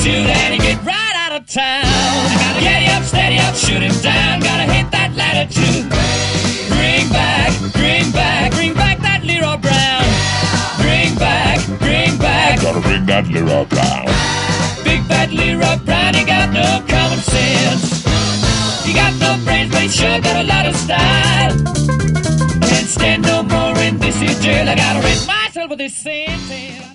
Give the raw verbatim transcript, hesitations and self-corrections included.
attitude and he get right out of town. Gotta get up, steady up, shoot him down. Gotta hit that latitude. Bring back, bring back, bring back that Leroy Brown. Bring back, bring back. Gotta bring that Leroy Brown. Big fat Leroy Brown, he got no common sense. He got no brains, but he sure got a lot of style. Can't stand no more in this here jail. I gotta raise myself with this sentence.